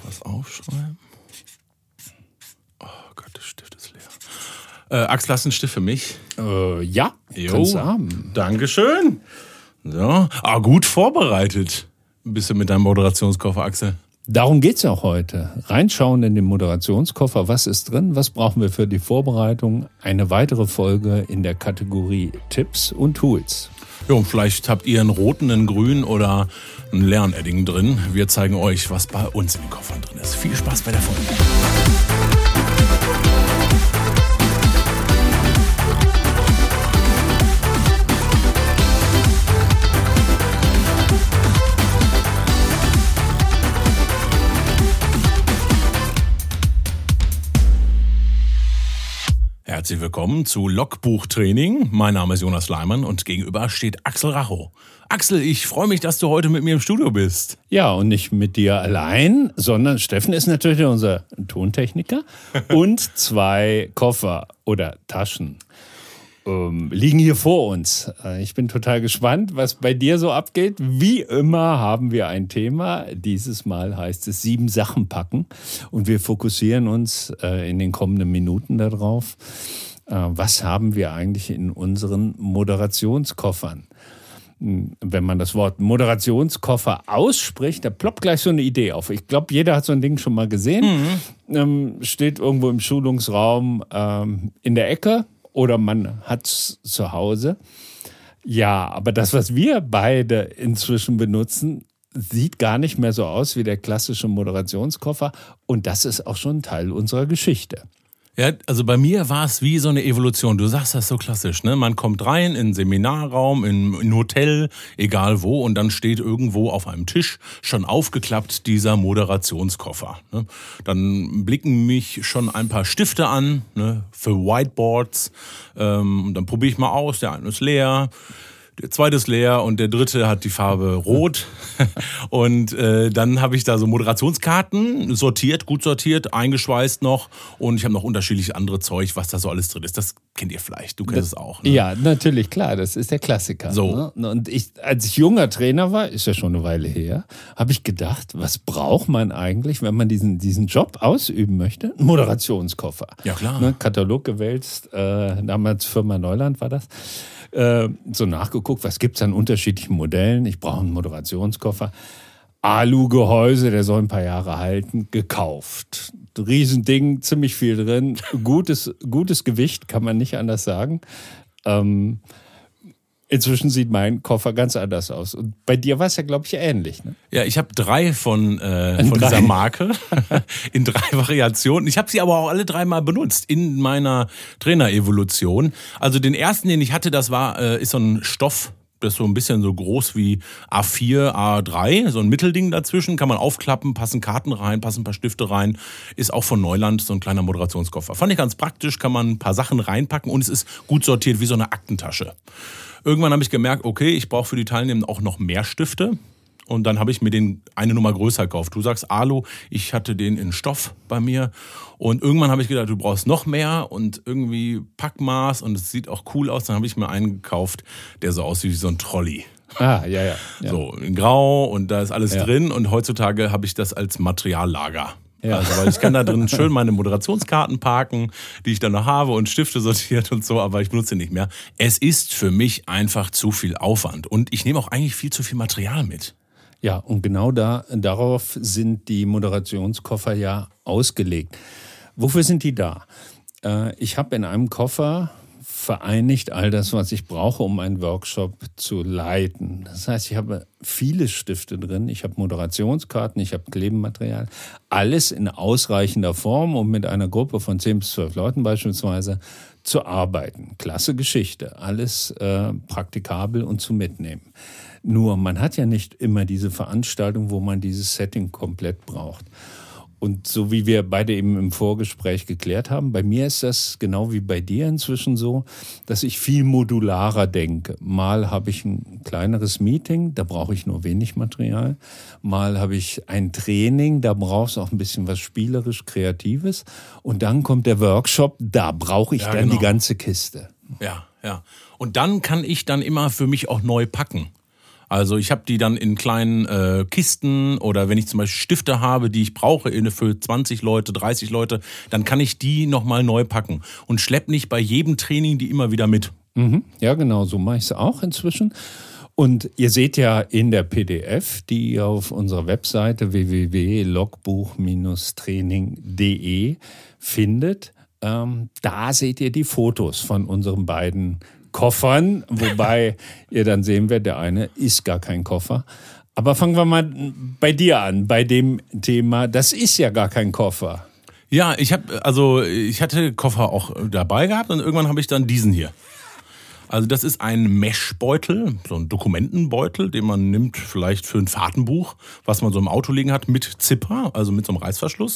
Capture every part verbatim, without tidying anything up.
was aufschreiben. Oh Gott, der Stift ist leer. Äh, Axel, hast du einen Stift für mich? Äh, ja, jo, kannst du haben. Dankeschön. So. Ah, gut vorbereitet. Bist du mit deinem Moderationskoffer, Axel? Darum geht's ja auch heute. Reinschauen in den Moderationskoffer. Was ist drin? Was brauchen wir für die Vorbereitung? Eine weitere Folge in der Kategorie Tipps und Tools. Ja, und vielleicht habt ihr einen roten, einen grünen oder einen leeren Edding drin. Wir zeigen euch, was bei uns in den Koffern drin ist. Viel Spaß bei der Folge. Herzlich willkommen zu Logbuchtraining. Mein Name ist Jonas Leimann und gegenüber steht Axel Rachow. Axel, ich freue mich, dass du heute mit mir im Studio bist. Ja, und nicht mit dir allein, sondern Steffen ist natürlich unser Tontechniker und zwei Koffer oder Taschen ähm, liegen hier vor uns. Ich bin total gespannt, was bei dir so abgeht. Wie immer haben wir ein Thema. Dieses Mal heißt es sieben Sachen packen und wir fokussieren uns äh, in den kommenden Minuten darauf. Äh, was haben wir eigentlich in unseren Moderationskoffern? Wenn man das Wort Moderationskoffer ausspricht, da ploppt gleich so eine Idee auf. Ich glaube, jeder hat so ein Ding schon mal gesehen. Mhm. Ähm, steht irgendwo im Schulungsraum ähm, in der Ecke oder man hat es zu Hause. Ja, aber das, was wir beide inzwischen benutzen, sieht gar nicht mehr so aus wie der klassische Moderationskoffer. Und das ist auch schon ein Teil unserer Geschichte. Ja, also bei mir war es wie so eine Evolution. Du sagst das so klassisch, ne? Man kommt rein in einen Seminarraum, in ein Hotel, egal wo, und dann steht irgendwo auf einem Tisch schon aufgeklappt dieser Moderationskoffer. Ne? Dann blicken mich schon ein paar Stifte an, ne? Für Whiteboards. Ähm, dann probiere ich mal aus, der eine ist leer. Der zweite ist leer und der dritte hat die Farbe rot. Und äh, dann habe ich da so Moderationskarten sortiert, gut sortiert, eingeschweißt noch. Und ich habe noch unterschiedliche andere Zeug, was da so alles drin ist. Das kennt ihr vielleicht, du kennst es auch. Ne? Ja, natürlich, klar, das ist der Klassiker. So. Ne? Und ich, als ich junger Trainer war, ist ja schon eine Weile her, habe ich gedacht, was braucht man eigentlich, wenn man diesen, diesen Job ausüben möchte? Ein Moderationskoffer. Ja, klar. Ne? Katalog gewälzt, äh, damals Firma Neuland war das. Äh, so nachgeguckt, was gibt es an unterschiedlichen Modellen. Ich brauche einen Moderationskoffer. Alu-Gehäuse, der soll ein paar Jahre halten, gekauft. Riesending, ziemlich viel drin. Gutes, gutes Gewicht, kann man nicht anders sagen. Ähm, inzwischen sieht mein Koffer ganz anders aus. Und bei dir war es ja, glaube ich, ähnlich. Ne? Ja, ich habe drei von, äh, von drei. dieser Marke in drei Variationen. Ich habe sie aber auch alle dreimal benutzt in meiner Trainerevolution. Also den ersten, den ich hatte, das war äh, ist so ein Stoff. Das ist so ein bisschen so groß wie A vier, A drei, so ein Mittelding dazwischen, kann man aufklappen, passen Karten rein, passen ein paar Stifte rein, ist auch von Neuland so ein kleiner Moderationskoffer. Fand ich ganz praktisch, kann man ein paar Sachen reinpacken und es ist gut sortiert wie so eine Aktentasche. Irgendwann habe ich gemerkt, okay, ich brauche für die Teilnehmer auch noch mehr Stifte. Und dann habe ich mir den eine Nummer größer gekauft. Du sagst Alu, ich hatte den in Stoff bei mir. Und irgendwann habe ich gedacht, du brauchst noch mehr und irgendwie Packmaß und es sieht auch cool aus. Dann habe ich mir einen gekauft, der so aussieht wie so ein Trolley. Ah, ja, ja. ja. So in Grau und da ist alles ja. drin. Und heutzutage habe ich das als Materiallager. Ja. Also, weil ich kann da drin schön meine Moderationskarten parken, die ich dann noch habe und Stifte sortiert und so, aber ich benutze nicht mehr. Es ist für mich einfach zu viel Aufwand und ich nehme auch eigentlich viel zu viel Material mit. Ja, und genau da, darauf sind die Moderationskoffer ja ausgelegt. Wofür sind die da? Äh, ich habe in einem Koffer vereinigt all das, was ich brauche, um einen Workshop zu leiten. Das heißt, ich habe viele Stifte drin, ich habe Moderationskarten, ich habe Klebematerial, alles in ausreichender Form, um mit einer Gruppe von zehn bis zwölf Leuten beispielsweise zu arbeiten. Klasse Geschichte, alles äh, praktikabel und zu mitnehmen. Nur, man hat ja nicht immer diese Veranstaltung, wo man dieses Setting komplett braucht. Und so wie wir beide eben im Vorgespräch geklärt haben, bei mir ist das genau wie bei dir inzwischen so, dass ich viel modularer denke. Mal habe ich ein kleineres Meeting, da brauche ich nur wenig Material. Mal habe ich ein Training, da brauchst du auch ein bisschen was spielerisch Kreatives. Und dann kommt der Workshop, da brauche ich ja, dann genau. die ganze Kiste. Ja, ja. Und dann kann ich dann immer für mich auch neu packen. Also ich habe die dann in kleinen äh, Kisten oder wenn ich zum Beispiel Stifte habe, die ich brauche für zwanzig Leute, dreißig Leute, dann kann ich die nochmal neu packen und schlepp nicht bei jedem Training die immer wieder mit. Mhm. Ja, genau, so mache ich es auch inzwischen. Und ihr seht ja in der P D F, die ihr auf unserer Webseite w w w punkt logbuch training punkt de findet, ähm, da seht ihr die Fotos von unseren beiden Koffern, wobei ihr dann sehen werdet, der eine ist gar kein Koffer. Aber fangen wir mal bei dir an, bei dem Thema, das ist ja gar kein Koffer. Ja, ich habe also ich hatte Koffer auch dabei gehabt und irgendwann habe ich dann diesen hier. Also das ist ein Meshbeutel, so ein Dokumentenbeutel, den man nimmt vielleicht für ein Fahrtenbuch, was man so im Auto liegen hat, mit Zipper, also mit so einem Reißverschluss.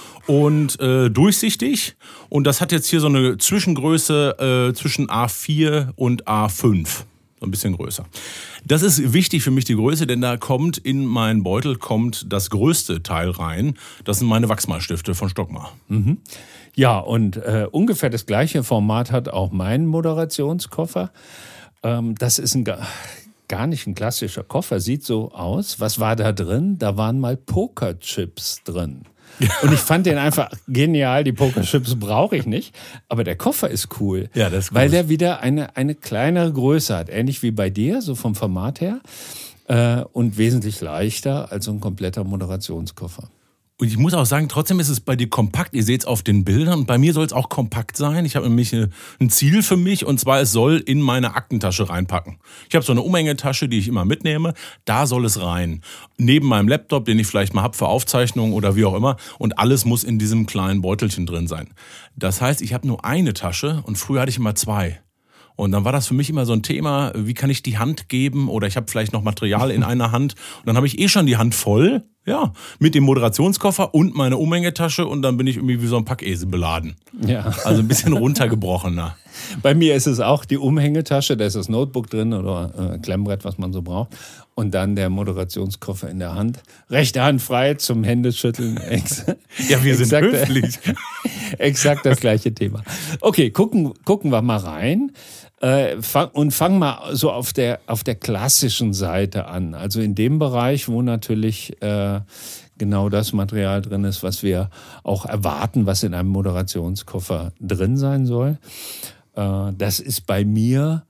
Und äh, durchsichtig. Und das hat jetzt hier so eine Zwischengröße äh, zwischen A vier und A fünf. So ein bisschen größer. Das ist wichtig für mich, die Größe, denn da kommt in meinen Beutel kommt das größte Teil rein. Das sind meine Wachsmalstifte von Stockmar. Mhm. Ja, und äh, ungefähr das gleiche Format hat auch mein Moderationskoffer. Ähm, das ist ein gar, gar nicht ein klassischer Koffer, sieht so aus. Was war da drin? Da waren mal Pokerchips drin. Und ich fand den einfach genial. Die Pokerchips brauche ich nicht. Aber der Koffer ist cool. Ja, das ist cool. Weil der wieder eine, eine kleinere Größe hat. Ähnlich wie bei dir, so vom Format her. Äh, und wesentlich leichter als so ein kompletter Moderationskoffer. Und ich muss auch sagen, trotzdem ist es bei dir kompakt. Ihr seht es auf den Bildern. Und bei mir soll es auch kompakt sein. Ich habe nämlich ein Ziel für mich. Und zwar, es soll in meine Aktentasche reinpacken. Ich habe so eine Umhängetasche, die ich immer mitnehme. Da soll es rein. Neben meinem Laptop, den ich vielleicht mal habe für Aufzeichnungen oder wie auch immer. Und alles muss in diesem kleinen Beutelchen drin sein. Das heißt, ich habe nur eine Tasche und früher hatte ich immer zwei. Und dann war das für mich immer so ein Thema, wie kann ich die Hand geben oder ich habe vielleicht noch Material in einer Hand und dann habe ich eh schon die Hand voll, ja, mit dem Moderationskoffer und meine Umhängetasche und dann bin ich irgendwie wie so ein Packesel beladen. Ja. Also ein bisschen runtergebrochener. Bei mir ist es auch die Umhängetasche, da ist das Notebook drin oder äh, Klemmbrett, was man so braucht. Und dann der Moderationskoffer in der Hand. Rechte Hand frei zum Händeschütteln. Ja, wir sind exakt, höflich. Exakt das gleiche Thema. Okay, gucken, gucken wir mal rein. Äh, fang, und fangen mal so auf der, auf der klassischen Seite an. Also in dem Bereich, wo natürlich äh, genau das Material drin ist, was wir auch erwarten, was in einem Moderationskoffer drin sein soll. Äh, das ist bei mir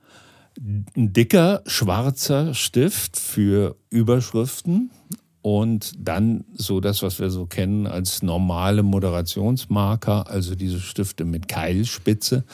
ein dicker schwarzer Stift für Überschriften und dann so das, was wir so kennen als normale Moderationsmarker, also diese Stifte mit Keilspitze.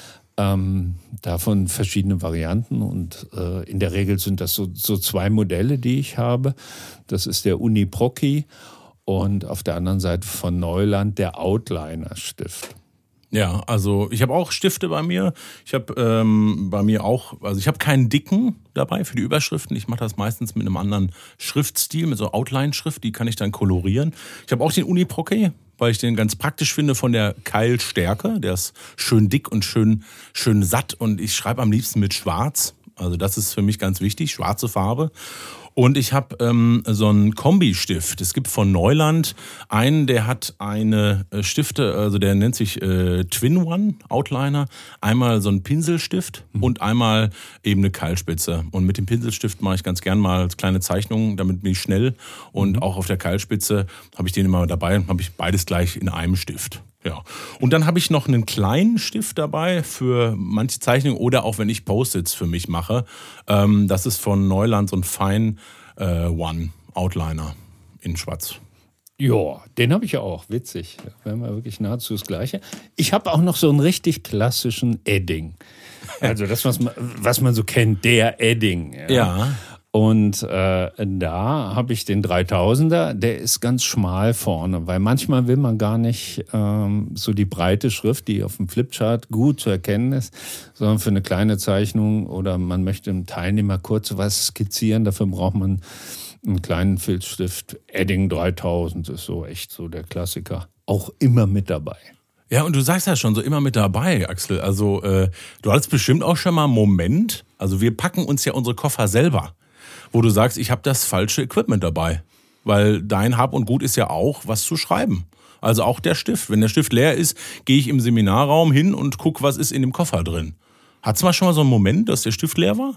Ähm, davon verschiedene Varianten und äh, in der Regel sind das so, so zwei Modelle, die ich habe. Das ist der Uniproci und auf der anderen Seite von Neuland der Outliner-Stift. Ja, also ich habe auch Stifte bei mir. Ich habe ähm, bei mir auch, also ich habe keinen dicken dabei für die Überschriften. Ich mache das meistens mit einem anderen Schriftstil, mit so Outline-Schrift, die kann ich dann kolorieren. Ich habe auch den Uniproci, weil ich den ganz praktisch finde von der Keilstärke. Der ist schön dick und schön, schön satt und ich schreibe am liebsten mit Schwarz. Also das ist für mich ganz wichtig, schwarze Farbe. Und ich habe ähm, so einen Kombi-Stift. Es gibt von Neuland einen, der hat eine äh, Stifte, also der nennt sich äh, Twin One Outliner. Einmal so ein Pinselstift mhm. und einmal eben eine Keilspitze. Und mit dem Pinselstift mache ich ganz gern mal kleine Zeichnungen, damit bin ich schnell. Und mhm. auch auf der Keilspitze habe ich den immer dabei und habe ich beides gleich in einem Stift. Ja. Und dann habe ich noch einen kleinen Stift dabei für manche Zeichnungen oder auch wenn ich Post-its für mich mache. Ähm, das ist von Neuland so ein Fine äh, One Outliner in Schwarz. Ja, den habe ich ja auch. Witzig. Wir haben ja wirklich nahezu das Gleiche. Ich habe auch noch so einen richtig klassischen Edding. Also das, was man, was man so kennt, der Edding. Ja. ja. Und äh, da habe ich den dreitausender, der ist ganz schmal vorne, weil manchmal will man gar nicht ähm, so die breite Schrift, die auf dem Flipchart gut zu erkennen ist, sondern für eine kleine Zeichnung oder man möchte dem Teilnehmer kurz was skizzieren, dafür braucht man einen kleinen Filzstift. Edding dreitausend ist so echt so der Klassiker, auch immer mit dabei. Ja, und du sagst ja schon so immer mit dabei, Axel. Also äh, du hattest bestimmt auch schon mal einen Moment, also wir packen uns ja unsere Koffer selber, wo du sagst, ich habe das falsche Equipment dabei. Weil dein Hab und Gut ist ja auch, was zu schreiben. Also auch der Stift. Wenn der Stift leer ist, gehe ich im Seminarraum hin und gucke, was ist in dem Koffer drin. Hattest du mal schon mal so einen Moment, dass der Stift leer war?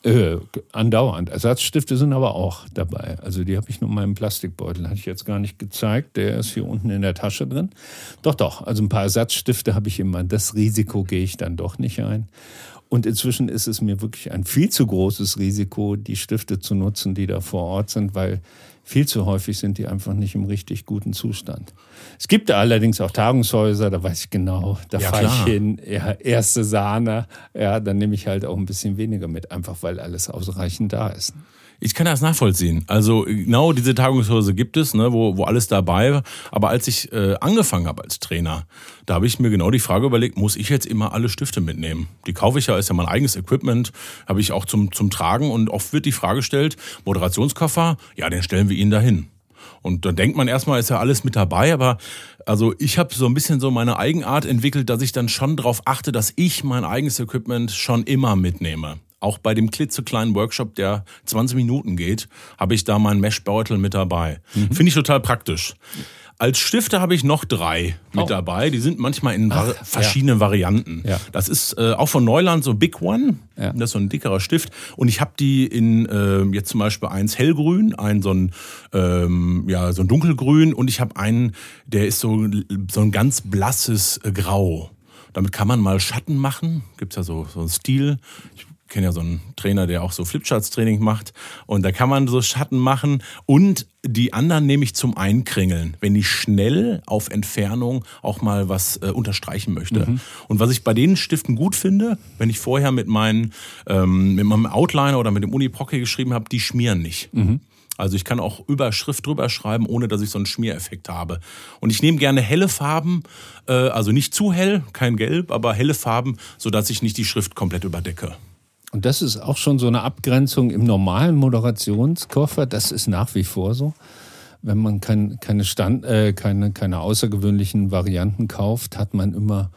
Äh, andauernd. Ersatzstifte sind aber auch dabei. Also die habe ich nur in meinem Plastikbeutel. Hatte ich jetzt gar nicht gezeigt. Der ist hier unten in der Tasche drin. Doch, doch. Also ein paar Ersatzstifte habe ich immer. Das Risiko gehe ich dann doch nicht ein. Und inzwischen ist es mir wirklich ein viel zu großes Risiko, die Stifte zu nutzen, die da vor Ort sind, weil viel zu häufig sind die einfach nicht im richtig guten Zustand. Es gibt da allerdings auch Tagungshäuser, da weiß ich genau, da ja, fahre ich hin, ja, erste Sahne, ja, dann nehme ich halt auch ein bisschen weniger mit, einfach weil alles ausreichend da ist. Ich kann das nachvollziehen. Also genau diese Tagungshäuser gibt es, ne, wo, wo alles dabei war. Aber als ich äh, angefangen habe als Trainer, da habe ich mir genau die Frage überlegt, muss ich jetzt immer alle Stifte mitnehmen? Die kaufe ich ja, ist ja mein eigenes Equipment, habe ich auch zum, zum Tragen. Und oft wird die Frage gestellt, Moderationskoffer, ja, den stellen wir Ihnen dahin. Und dann denkt man erstmal, ist ja alles mit dabei, aber also ich habe so ein bisschen so meine Eigenart entwickelt, dass ich dann schon darauf achte, dass ich mein eigenes Equipment schon immer mitnehme. Auch bei dem klitzekleinen Workshop, der zwanzig Minuten geht, habe ich da meinen Meshbeutel mit dabei. Mhm. Finde ich total praktisch. Als Stifte habe ich noch drei mit oh. dabei. Die sind manchmal in Ach, verschiedenen ja. Varianten. Ja. Das ist äh, auch von Neuland so Big One. Ja. Das ist so ein dickerer Stift. Und ich habe die in äh, jetzt zum Beispiel eins hellgrün, einen so ein ähm, ja so ein dunkelgrün und ich habe einen, der ist so so ein ganz blasses äh, Grau. Damit kann man mal Schatten machen. Gibt's ja so so einen Stil. Ich Ich kenne ja so einen Trainer, der auch so Flipcharts-Training macht. Und da kann man so Schatten machen. Und die anderen nehme ich zum Einkringeln, wenn ich schnell auf Entfernung auch mal was äh, unterstreichen möchte. Mhm. Und was ich bei den Stiften gut finde, wenn ich vorher mit, meinen, ähm, mit meinem Outliner oder mit dem Uniprocket geschrieben habe, die schmieren nicht. Mhm. Also ich kann auch über Schrift drüber schreiben, ohne dass ich so einen Schmiereffekt habe. Und ich nehme gerne helle Farben, äh, also nicht zu hell, kein Gelb, aber helle Farben, sodass ich nicht die Schrift komplett überdecke. Und das ist auch schon so eine Abgrenzung im normalen Moderationskoffer. Das ist nach wie vor so. Wenn man kein, keine, Stand, äh, keine, keine außergewöhnlichen Varianten kauft, hat man immer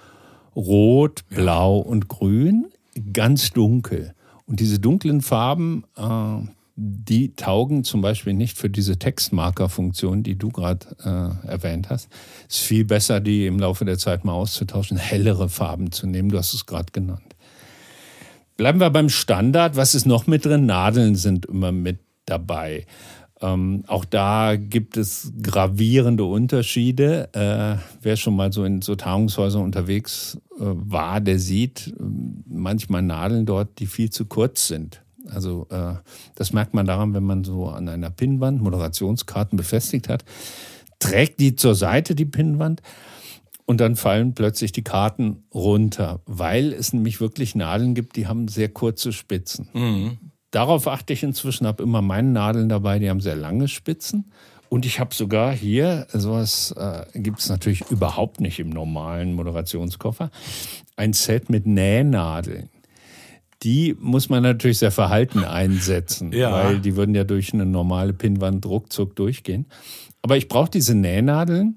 Rot, Blau ja. und Grün, ganz dunkel. Und diese dunklen Farben, äh, die taugen zum Beispiel nicht für diese Textmarker-Funktion, die du gerade äh, erwähnt hast. Es ist viel besser, die im Laufe der Zeit mal auszutauschen, hellere Farben zu nehmen. Du hast es gerade genannt. Bleiben wir beim Standard. Was ist noch mit drin? Nadeln sind immer mit dabei. Ähm, auch da gibt es gravierende Unterschiede. Äh, wer schon mal so in so Tagungshäusern unterwegs äh, war, der sieht äh, manchmal Nadeln dort, die viel zu kurz sind. Also äh, das merkt man daran, wenn man so an einer Pinnwand Moderationskarten befestigt hat. Trägt die zur Seite, die Pinnwand. Und dann fallen plötzlich die Karten runter, weil es nämlich wirklich Nadeln gibt, die haben sehr kurze Spitzen. Mhm. Darauf achte ich inzwischen, habe immer meine Nadeln dabei, die haben sehr lange Spitzen. Und ich habe sogar hier, sowas äh, gibt es natürlich überhaupt nicht im normalen Moderationskoffer, ein Set mit Nähnadeln. Die muss man natürlich sehr verhalten einsetzen, ja. weil die würden ja durch eine normale Pinnwand ruckzuck durchgehen. Aber ich brauche diese Nähnadeln.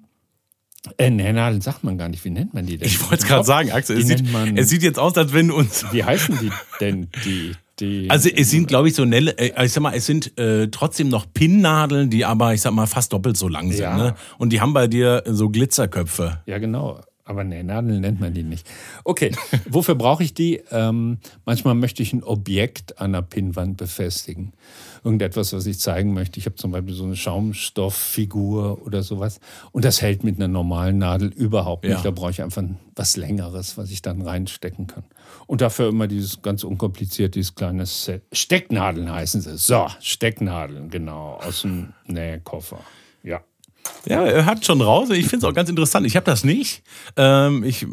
Äh, Nähnadeln sagt man gar nicht. Wie nennt man die denn? Ich wollte es gerade sagen, Axel. Es sieht, es sieht jetzt aus, als wenn uns... Wie heißen die denn? Die, die also es sind, glaube ich, so Nelle, ich sag mal, es sind äh, trotzdem noch Pinnnadeln, die aber, ich sag mal, fast doppelt so lang sind. Ja. Ne? Und die haben bei dir so Glitzerköpfe. Ja, genau. Aber Nähnadeln nennt man die nicht. Okay, wofür brauche ich die? Ähm, manchmal möchte ich ein Objekt an der Pinnwand befestigen. Irgendetwas, was ich zeigen möchte. Ich habe zum Beispiel so eine Schaumstofffigur oder sowas. Und das hält mit einer normalen Nadel überhaupt nicht. Ja. Da brauche ich einfach was Längeres, was ich dann reinstecken kann. Und dafür immer dieses ganz unkompliziert, dieses kleine Set. Stecknadeln heißen sie. So, Stecknadeln, genau, aus dem Nähkoffer. Ja. Ja, er hat schon raus. Ich finde es auch ganz interessant. Ich habe das nicht. Ähm, ich,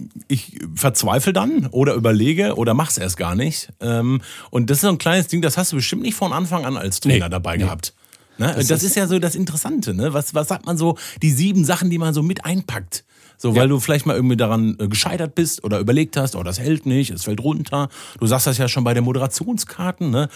ich verzweifle dann oder überlege oder mache es erst gar nicht. Ähm, und das ist so ein kleines Ding, das hast du bestimmt nicht von Anfang an als Trainer nee, dabei nee. gehabt. Ne? Das, das ist, ist ja so das Interessante. Ne? Was, was sagt man so? Die sieben Sachen, die man so mit einpackt. So, weil ja. du vielleicht mal irgendwie daran äh, gescheitert bist oder überlegt hast, oh, das hält nicht, es fällt runter. Du sagst das ja schon bei der Moderationskarten, ne?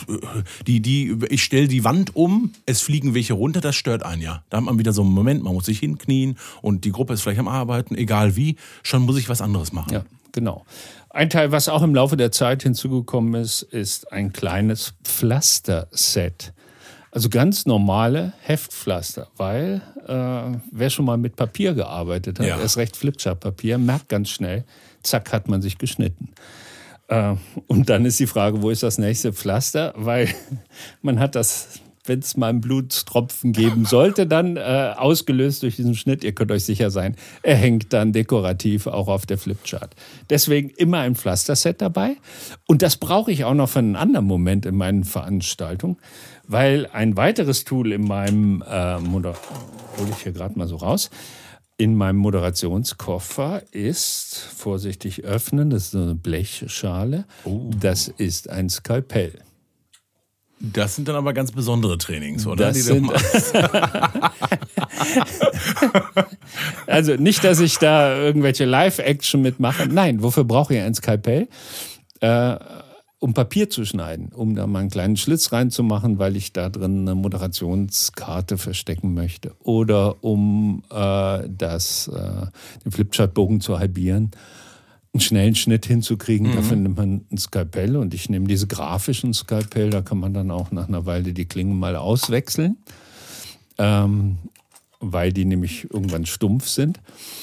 Die, die, ich stelle die Wand um, es fliegen welche runter, das stört einen ja. Da hat man wieder so einen Moment, man muss sich hinknien und die Gruppe ist vielleicht am Arbeiten, egal wie, schon muss ich was anderes machen. Ja, genau. Ein Teil, was auch im Laufe der Zeit hinzugekommen ist, ist ein kleines Pflasterset. Also ganz normale Heftpflaster, weil äh, wer schon mal mit Papier gearbeitet hat, ja. erst recht Flipchart-Papier, merkt ganz schnell, zack, hat man sich geschnitten. Äh, und dann ist die Frage, wo ist das nächste Pflaster? Weil man hat das, wenn es mal einen Blutstropfen geben sollte, dann äh, ausgelöst durch diesen Schnitt. Ihr könnt euch sicher sein, er hängt dann dekorativ auch auf der Flipchart. Deswegen immer ein Pflasterset dabei. Und das brauche ich auch noch für einen anderen Moment in meinen Veranstaltungen, weil ein weiteres Tool in meinem, äh, Moder- hole ich hier gerade mal so raus, in meinem Moderationskoffer ist, vorsichtig öffnen, das ist so eine Blechschale, oh. Das ist ein Skalpell. Das sind dann aber ganz besondere Trainings, oder? Das sind also nicht, dass ich da irgendwelche Live-Action mitmache. Nein, wofür brauche ich ein Skalpell? Äh, um Papier zu schneiden, um da mal einen kleinen Schlitz reinzumachen, weil ich da drin eine Moderationskarte verstecken möchte. Oder um äh, das, äh, den Flipchartbogen zu halbieren, einen schnellen Schnitt hinzukriegen. Mhm. Dafür nimmt man ein Skalpell und ich nehme diese grafischen Skalpell, da kann man dann auch nach einer Weile die Klingen mal auswechseln, ähm, weil die nämlich irgendwann stumpf sind.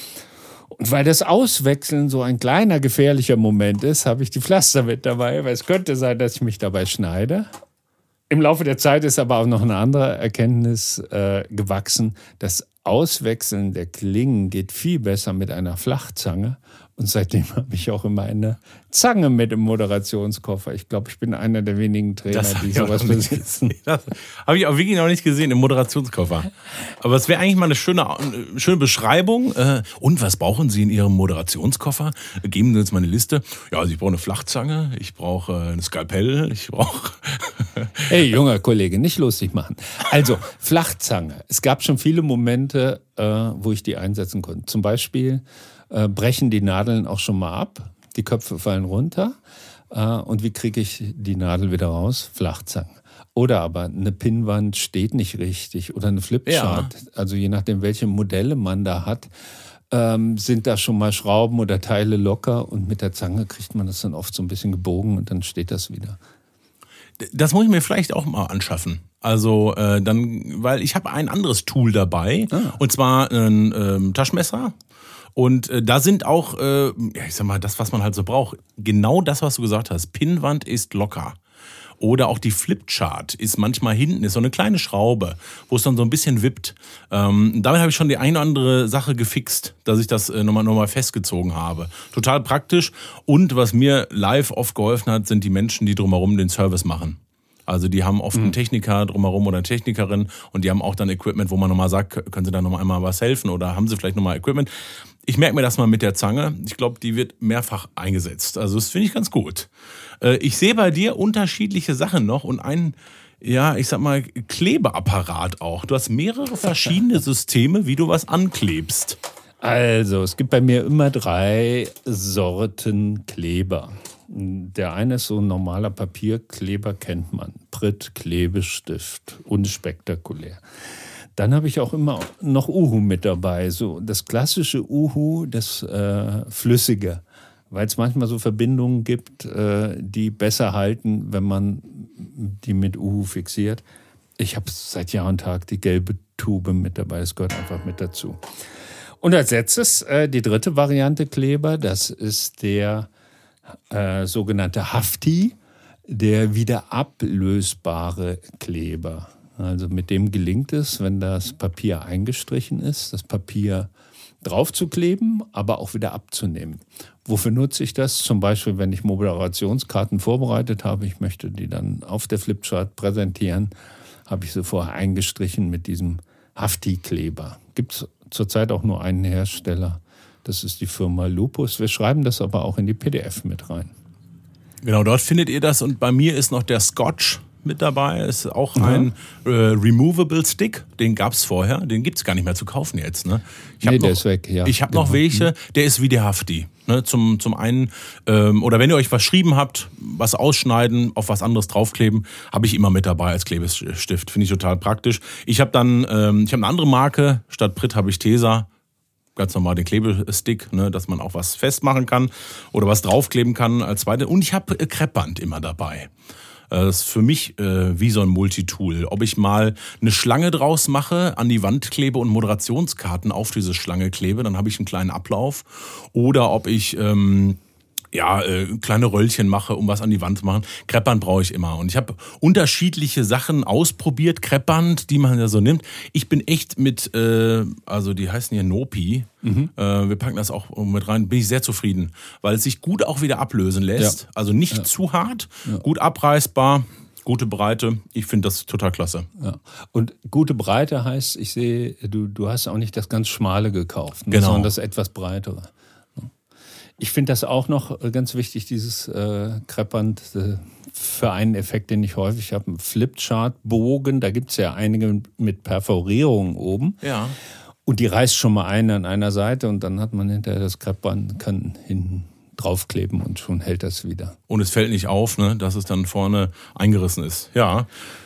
Und weil das Auswechseln so ein kleiner gefährlicher Moment ist, habe ich die Pflaster mit dabei, weil es könnte sein, dass ich mich dabei schneide. Im Laufe der Zeit ist aber auch noch eine andere Erkenntnis äh, gewachsen. Das Auswechseln der Klingen geht viel besser mit einer Flachzange. Und seitdem habe ich auch immer eine Zange mit im Moderationskoffer. Ich glaube, ich bin einer der wenigen Trainer, die sowas besitzen. Das habe ich auch wirklich noch nicht gesehen im Moderationskoffer. Aber es wäre eigentlich mal eine schöne, eine schöne Beschreibung. Und was brauchen Sie in Ihrem Moderationskoffer? Geben Sie uns mal eine Liste. Ja, also ich brauche eine Flachzange, ich brauche eine Skalpell, ich brauche... Hey, junger Kollege, nicht lustig machen. Also, Flachzange. Es gab schon viele Momente, wo ich die einsetzen konnte. Zum Beispiel... Äh, brechen die Nadeln auch schon mal ab, die Köpfe fallen runter äh, und wie kriege ich die Nadel wieder raus? Flachzange. Oder aber eine Pinnwand steht nicht richtig oder eine Flipchart, ja. Also je nachdem, welche Modelle man da hat, ähm, sind da schon mal Schrauben oder Teile locker und mit der Zange kriegt man das dann oft so ein bisschen gebogen und dann steht das wieder. Das muss ich mir vielleicht auch mal anschaffen. Also äh, dann, weil ich habe ein anderes Tool dabei ah. und zwar ein ähm, Taschenmesser. Und äh, da sind auch, äh, ja, ich sag mal, das, was man halt so braucht. Genau das, was du gesagt hast. Pinnwand ist locker. Oder auch die Flipchart ist manchmal hinten, ist so eine kleine Schraube, wo es dann so ein bisschen wippt. Ähm, damit habe ich schon die eine oder andere Sache gefixt, dass ich das äh, nochmal, nochmal festgezogen habe. Total praktisch. Und was mir live oft geholfen hat, sind die Menschen, die drumherum den Service machen. Also die haben oft einen Techniker drumherum oder eine Technikerin und die haben auch dann Equipment, wo man nochmal sagt, können Sie da nochmal einmal was helfen oder haben Sie vielleicht nochmal Equipment. Ich merke mir das mal mit der Zange. Ich glaube, die wird mehrfach eingesetzt. Also das finde ich ganz gut. Ich sehe bei dir unterschiedliche Sachen noch und einen, ja, ich sag mal, Klebeapparat auch. Du hast mehrere verschiedene Systeme, wie du was anklebst. Also, es gibt bei mir immer drei Sorten Kleber. Der eine ist so ein normaler Papierkleber, kennt man. Pritt, Klebestift, unspektakulär. Dann habe ich auch immer noch Uhu mit dabei. So das klassische Uhu, das äh, Flüssige. Weil es manchmal so Verbindungen gibt, äh, die besser halten, wenn man die mit Uhu fixiert. Ich habe seit Jahr und Tag die gelbe Tube mit dabei. Das gehört einfach mit dazu. Und als letztes äh, die dritte Variante Kleber. Das ist der Äh, sogenannte Hafti, der wieder ablösbare Kleber. Also mit dem gelingt es, wenn das Papier eingestrichen ist, das Papier draufzukleben, aber auch wieder abzunehmen. Wofür nutze ich das? Zum Beispiel, wenn ich Moderationskarten vorbereitet habe, ich möchte die dann auf der Flipchart präsentieren, habe ich sie vorher eingestrichen mit diesem Hafti-Kleber. Gibt es zurzeit auch nur einen Hersteller. Das ist die Firma Lupus. Wir schreiben das aber auch in die P D F mit rein. Genau, dort findet ihr das. Und bei mir ist noch der Scotch mit dabei. Ist auch mhm. ein äh, Removable Stick. Den gab es vorher. Den gibt es gar nicht mehr zu kaufen jetzt. Ne? Ich nee, noch, der ist weg. Ja. Ich habe genau. noch welche. Der ist wie der Hafti. Ne? Zum, zum einen, ähm, oder wenn ihr euch was geschrieben habt, was ausschneiden, auf was anderes draufkleben, habe ich immer mit dabei als Klebestift. Finde ich total praktisch. Ich habe dann, ähm, ich habe eine andere Marke. Statt Pritt habe ich Tesa. Ganz normal den Klebestick, ne, dass man auch was festmachen kann oder was draufkleben kann als zweite. Und ich habe Kreppband immer dabei. Das ist für mich äh, wie so ein Multitool. Ob ich mal eine Schlange draus mache, an die Wand klebe und Moderationskarten auf diese Schlange klebe, dann habe ich einen kleinen Ablauf. Oder ob ich ähm, ja, äh, kleine Röllchen mache, um was an die Wand zu machen. Kreppband brauche ich immer. Und ich habe unterschiedliche Sachen ausprobiert, Kreppband, die man ja so nimmt. Ich bin echt mit, äh, also die heißen hier Nopi, mhm. äh, wir packen das auch mit rein, bin ich sehr zufrieden, weil es sich gut auch wieder ablösen lässt. Ja. Also nicht ja. zu hart, ja. gut abreißbar, gute Breite. Ich finde das total klasse. Ja. Und gute Breite heißt, ich sehe, du, du hast auch nicht das ganz Schmale gekauft, ne, genau. sondern das etwas breitere. Ich finde das auch noch ganz wichtig, dieses äh, Kreppband, äh, für einen Effekt, den ich häufig habe, ein Flipchart-Bogen, da gibt es ja einige mit Perforierungen oben. Ja. Und die reißt schon mal ein an einer Seite und dann hat man hinterher das Kreppband, kann hinten draufkleben und schon hält das wieder. Und es fällt nicht auf, ne, dass es dann vorne eingerissen ist. Ja.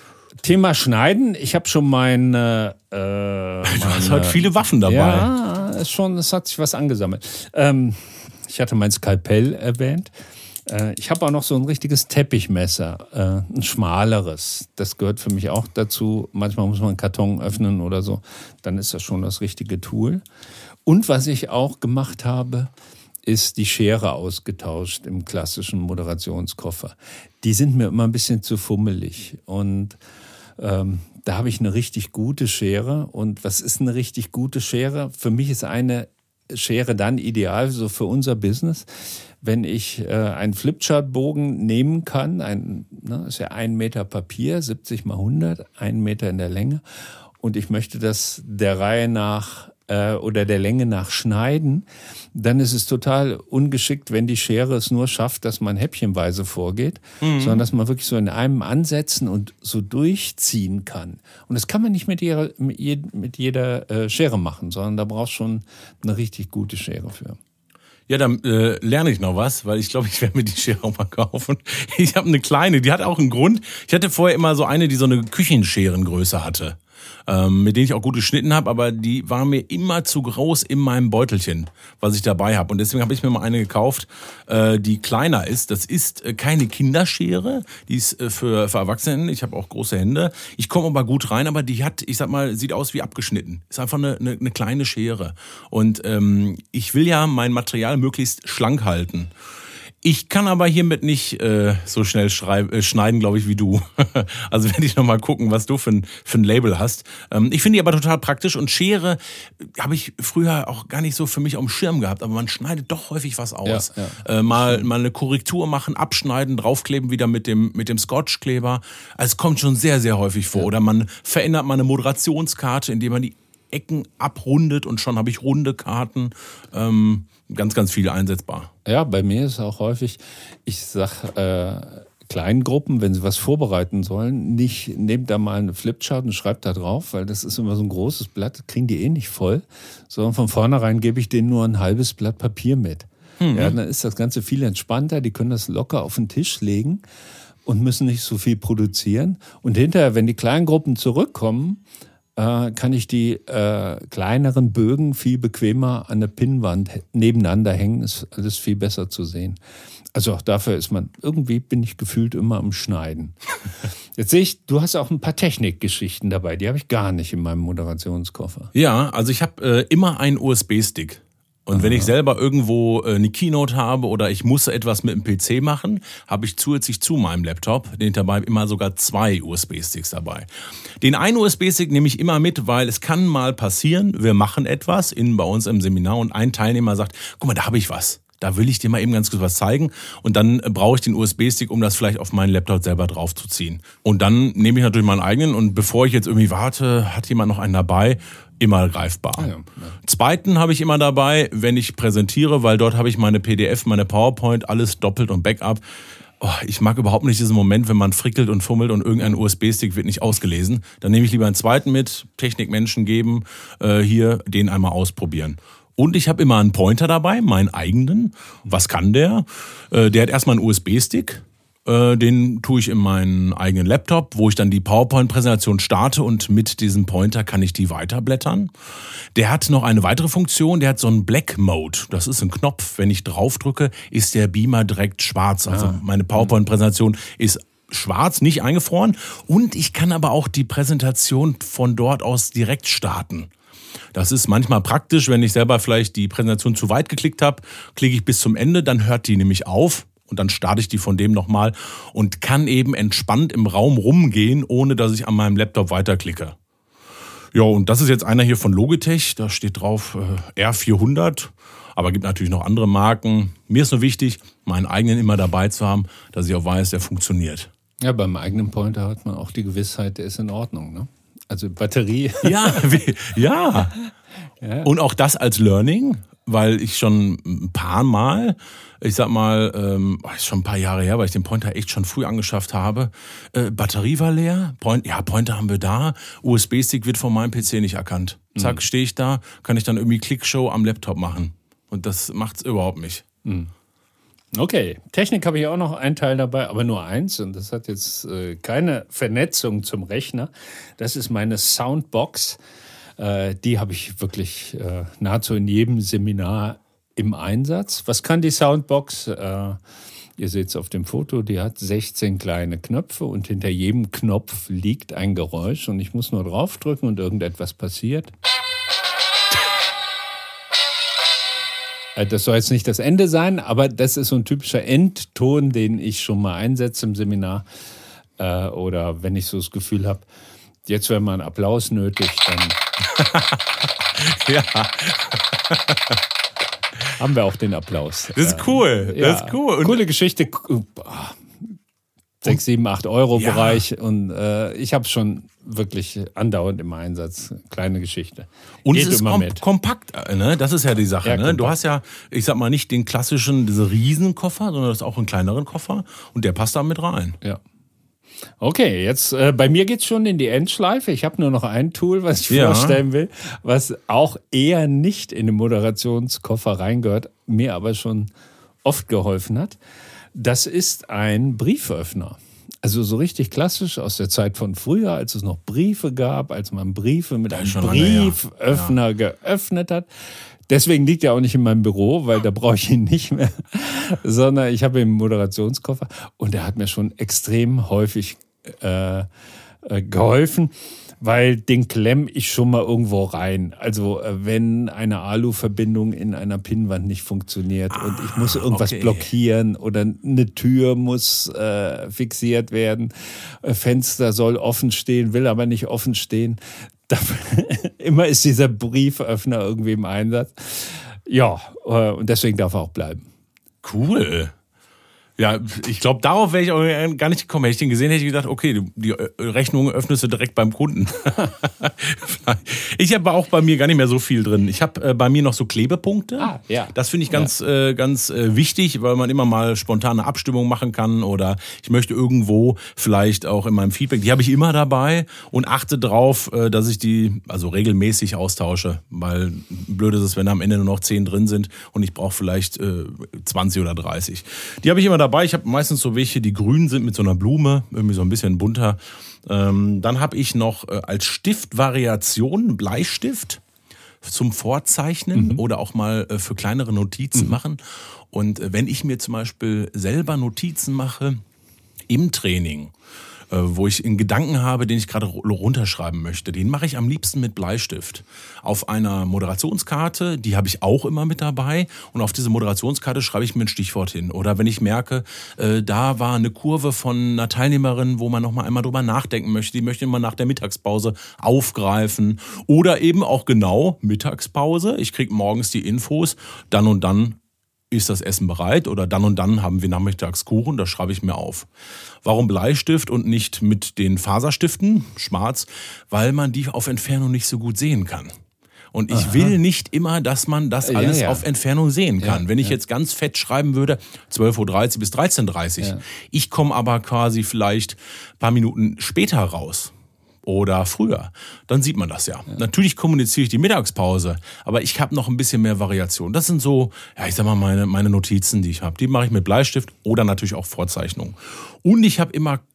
Thema Schneiden, ich habe schon meine... Äh, meine du hast halt viele Waffen dabei. Ja, ist schon, es hat sich was angesammelt. Ähm, Ich hatte mein Skalpell erwähnt. Ich habe auch noch so ein richtiges Teppichmesser, ein schmaleres. Das gehört für mich auch dazu. Manchmal muss man einen Karton öffnen oder so. Dann ist das schon das richtige Tool. Und was ich auch gemacht habe, ist die Schere ausgetauscht im klassischen Moderationskoffer. Die sind mir immer ein bisschen zu fummelig. Und ähm, da habe ich eine richtig gute Schere. Und was ist eine richtig gute Schere? Für mich ist eine Schere dann ideal, so für unser Business, wenn ich äh, einen Flipchart-Bogen nehmen kann, ein, ne, ist ja ein Meter Papier, siebzig mal hundert, ein Meter in der Länge, und ich möchte das der Reihe nach äh, oder der Länge nach schneiden, dann ist es total ungeschickt, wenn die Schere es nur schafft, dass man häppchenweise vorgeht, mhm. sondern dass man wirklich so in einem ansetzen und so durchziehen kann. Und das kann man nicht mit jeder, mit jeder äh, Schere machen, sondern da brauchst du schon eine richtig gute Schere für. Ja, dann äh, lerne ich noch was, weil ich glaube, ich werde mir die Schere auch mal kaufen. Ich habe eine kleine, die hat auch einen Grund. Ich hatte vorher immer so eine, die so eine Küchenscherengröße hatte. Ähm, mit denen ich auch gut geschnitten habe, aber die war mir immer zu groß in meinem Beutelchen, was ich dabei habe. Und deswegen habe ich mir mal eine gekauft, äh, die kleiner ist. Das ist äh, keine Kinderschere, die ist äh, für, für Erwachsene. Ich habe auch große Hände. Ich komme aber gut rein, aber die hat, ich sag mal, sieht aus wie abgeschnitten. Ist einfach eine, eine, eine kleine Schere. Und ähm, ich will ja mein Material möglichst schlank halten. Ich kann aber hiermit nicht äh, so schnell schreib, äh, schneiden, glaube ich, wie du. Also werde ich noch mal gucken, was du für ein, für ein Label hast. Ähm, ich finde die aber total praktisch, und Schere habe ich früher auch gar nicht so für mich auf dem Schirm gehabt, aber man schneidet doch häufig was aus. Ja, ja. Äh, mal, mal eine Korrektur machen, abschneiden, draufkleben wieder mit dem, mit dem Scotchkleber. Also es kommt schon sehr, sehr häufig vor. Ja. Oder man verändert mal eine Moderationskarte, indem man die Ecken abrundet, und schon habe ich runde Karten. Ähm, ganz, ganz viel einsetzbar. Ja, bei mir ist auch häufig, ich sag äh, kleinen Gruppen, wenn sie was vorbereiten sollen, nicht, nehmt da mal eine Flipchart und schreibt da drauf, weil das ist immer so ein großes Blatt, kriegen die eh nicht voll, sondern von vornherein gebe ich denen nur ein halbes Blatt Papier mit. Mhm. Ja, dann ist das Ganze viel entspannter, die können das locker auf den Tisch legen und müssen nicht so viel produzieren. Und hinterher, wenn die kleinen Gruppen zurückkommen, äh, kann ich die äh, kleineren Bögen viel bequemer an der Pinnwand nebeneinander hängen. Ist alles viel besser zu sehen. Also auch dafür ist man, irgendwie bin ich gefühlt immer am Schneiden. Jetzt sehe ich, du hast auch ein paar Technikgeschichten dabei. Die habe ich gar nicht in meinem Moderationskoffer. Ja, also ich habe äh, immer einen U S B-Stick. Und wenn ich selber irgendwo eine Keynote habe oder ich muss etwas mit dem P C machen, habe ich zusätzlich zu meinem Laptop, den ich dabei immer sogar zwei U S B-Sticks dabei. Den einen U S B-Stick nehme ich immer mit, weil es kann mal passieren, wir machen etwas in, bei uns im Seminar, und ein Teilnehmer sagt, guck mal, da habe ich was. Da will ich dir mal eben ganz kurz was zeigen, und dann brauche ich den U S B-Stick, um das vielleicht auf meinen Laptop selber draufzuziehen. Und dann nehme ich natürlich meinen eigenen, und bevor ich jetzt irgendwie warte, hat jemand noch einen dabei, immer greifbar. Ah, ja. Ja. Zweiten habe ich immer dabei, wenn ich präsentiere, weil dort habe ich meine P D F, meine PowerPoint, alles doppelt und Backup. Oh, ich mag überhaupt nicht diesen Moment, wenn man frickelt und fummelt und irgendein U S B-Stick wird nicht ausgelesen. Dann nehme ich lieber einen zweiten mit, Technikmenschen geben, äh, hier den einmal ausprobieren. Und ich habe immer einen Pointer dabei, meinen eigenen. Was kann der? Äh, der hat erstmal einen U S B-Stick. Äh, den tue ich in meinen eigenen Laptop, wo ich dann die PowerPoint-Präsentation starte, und mit diesem Pointer kann ich die weiterblättern. Der hat noch eine weitere Funktion, der hat so einen Black Mode. Das ist ein Knopf. Wenn ich draufdrücke, ist der Beamer direkt schwarz. Also ah. meine PowerPoint-Präsentation ist schwarz, nicht eingefroren. Und ich kann aber auch die Präsentation von dort aus direkt starten. Das ist manchmal praktisch, wenn ich selber vielleicht die Präsentation zu weit geklickt habe, klicke ich bis zum Ende, dann hört die nämlich auf. Und dann starte ich die von dem nochmal und kann eben entspannt im Raum rumgehen, ohne dass ich an meinem Laptop weiterklicke. Ja, und das ist jetzt einer hier von Logitech, da steht drauf äh, R vierhundert, aber gibt natürlich noch andere Marken. Mir ist nur wichtig, meinen eigenen immer dabei zu haben, dass ich auch weiß, der funktioniert. Ja, beim eigenen Pointer hat man auch die Gewissheit, der ist in Ordnung, ne? Also Batterie. Ja, wie, ja. ja. Und auch das als Learning, weil ich schon ein paar Mal, ich sag mal, ähm, ist schon ein paar Jahre her, weil ich den Pointer echt schon früh angeschafft habe. Äh, Batterie war leer, Point, ja, Pointer haben wir da, U S B-Stick wird von meinem P C nicht erkannt. Zack, mhm. stehe ich da, kann ich dann irgendwie Clickshow am Laptop machen. Und das macht's überhaupt nicht. Mhm. Okay, Technik habe ich auch noch einen Teil dabei, aber nur eins. Und das hat jetzt äh, keine Vernetzung zum Rechner. Das ist meine Soundbox. Äh, die habe ich wirklich äh, nahezu in jedem Seminar im Einsatz. Was kann die Soundbox? Äh, ihr seht es auf dem Foto, die hat sechzehn kleine Knöpfe und hinter jedem Knopf liegt ein Geräusch und ich muss nur draufdrücken und irgendetwas passiert. Das soll jetzt nicht das Ende sein, aber das ist so ein typischer Endton, den ich schon mal einsetze im Seminar. Äh, oder wenn ich so das Gefühl habe, jetzt wäre mal ein Applaus nötig, dann ja. haben wir auch den Applaus. Das ist cool, ja, das ist cool. Und coole Geschichte. sechs, sieben, acht Euro ja. Bereich und äh, ich habe es schon wirklich andauernd im Einsatz. Kleine Geschichte. Und Geht es ist immer kom- mit. kompakt, ne? Das ist ja die Sache. Ja, ne? Du hast ja, ich sag mal, nicht den klassischen, diese Riesenkoffer, sondern das ist auch einen kleineren Koffer und der passt da mit rein. Ja. Okay, jetzt äh, bei mir geht's schon in die Endschleife. Ich habe nur noch ein Tool, was ich ja. vorstellen will, was auch eher nicht in den Moderationskoffer reingehört, mir aber schon oft geholfen hat. Das ist ein Brieföffner. Also so richtig klassisch aus der Zeit von früher, als es noch Briefe gab, als man Briefe mit einem Brieföffner ja. geöffnet hat. Deswegen liegt er auch nicht in meinem Büro, weil da brauche ich ihn nicht mehr, sondern ich habe ihn im Moderationskoffer und er hat mir schon extrem häufig äh, äh, geholfen, weil den klemme ich schon mal irgendwo rein. Also äh, wenn eine Aluverbindung in einer Pinnwand nicht funktioniert ah, und ich muss irgendwas okay. blockieren oder eine Tür muss äh, fixiert werden, äh, Fenster soll offen stehen, will aber nicht offen stehen. Immer ist dieser Brieföffner irgendwie im Einsatz. Ja, und deswegen darf er auch bleiben. Cool. Ja, ich glaube, darauf wäre ich auch gar nicht gekommen. Hätte ich den gesehen, hätte ich gedacht, okay, die Rechnung öffnest du direkt beim Kunden. Ich habe auch bei mir gar nicht mehr so viel drin. Ich habe bei mir noch so Klebepunkte. Ah, ja. Das finde ich ganz, ja. äh, ganz äh, wichtig, weil man immer mal spontane Abstimmung machen kann oder ich möchte irgendwo vielleicht auch in meinem Feedback, die habe ich immer dabei und achte drauf, äh, dass ich die also regelmäßig austausche, weil blöd ist es, wenn am Ende nur noch zehn drin sind und ich brauche vielleicht äh, zwanzig oder dreißig. Die habe ich immer dabei. dabei. Ich habe meistens so welche, die grün sind mit so einer Blume, irgendwie so ein bisschen bunter. Ähm, dann habe ich noch äh, als Stiftvariation einen Bleistift zum Vorzeichnen mhm. oder auch mal äh, für kleinere Notizen mhm. machen. Und äh, wenn ich mir zum Beispiel selber Notizen mache im Training, äh, wo ich einen Gedanken habe, den ich gerade runterschreiben möchte, den mache ich am liebsten mit Bleistift. Auf einer Moderationskarte, die habe ich auch immer mit dabei und auf diese Moderationskarte schreibe ich mir ein Stichwort hin. Oder wenn ich merke, äh, da war eine Kurve von einer Teilnehmerin, wo man noch mal einmal drüber nachdenken möchte, die möchte man nach der Mittagspause aufgreifen. Oder eben auch genau Mittagspause. Ich kriege morgens die Infos, dann und dann ist das Essen bereit oder dann und dann haben wir nachmittags Kuchen, das schreibe ich mir auf. Warum Bleistift und nicht mit den Faserstiften, schwarz? Weil man die auf Entfernung nicht so gut sehen kann. Und ich Aha. will nicht immer, dass man das alles ja, ja. auf Entfernung sehen kann. Ja, Wenn ich ja. jetzt ganz fett schreiben würde, zwölf Uhr dreißig bis dreizehn Uhr dreißig, ja. ich komme aber quasi vielleicht ein paar Minuten später raus. Oder früher, dann sieht man das ja. ja. Natürlich kommuniziere ich die Mittagspause, aber ich habe noch ein bisschen mehr Variation. Das sind so, ja, ich sag mal, meine, meine Notizen, die ich habe. Die mache ich mit Bleistift oder natürlich auch Vorzeichnungen. Und ich habe immer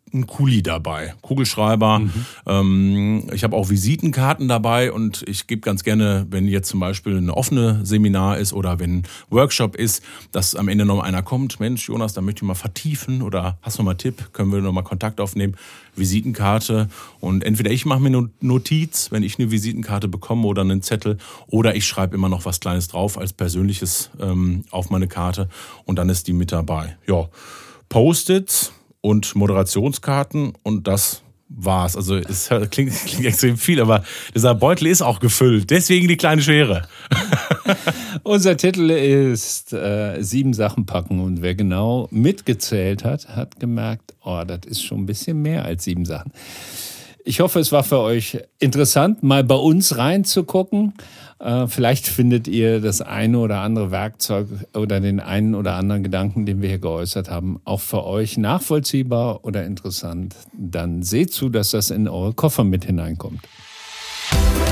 ein Kuli dabei, Kugelschreiber. Mhm. Ähm, ich habe auch Visitenkarten dabei und ich gebe ganz gerne, wenn jetzt zum Beispiel eine offene Seminar ist oder wenn ein Workshop ist, dass am Ende noch einer kommt, Mensch Jonas, da möchte ich mal vertiefen oder hast du noch mal einen Tipp, können wir noch mal Kontakt aufnehmen, Visitenkarte und entweder ich mache mir eine Notiz, wenn ich eine Visitenkarte bekomme oder einen Zettel oder ich schreibe immer noch was Kleines drauf als Persönliches ähm, auf meine Karte und dann ist die mit dabei. Ja, Post-its und Moderationskarten und das war's. Also es klingt, klingt extrem viel, aber dieser Beutel ist auch gefüllt. Deswegen die kleine Schere. Unser Titel ist äh, sieben Sachen packen und wer genau mitgezählt hat, hat gemerkt, oh, das ist schon ein bisschen mehr als sieben Sachen. Ich hoffe, es war für euch interessant, mal bei uns reinzugucken. Äh, vielleicht findet ihr das eine oder andere Werkzeug oder den einen oder anderen Gedanken, den wir hier geäußert haben, auch für euch nachvollziehbar oder interessant. Dann seht zu, dass das in eure Koffer mit hineinkommt.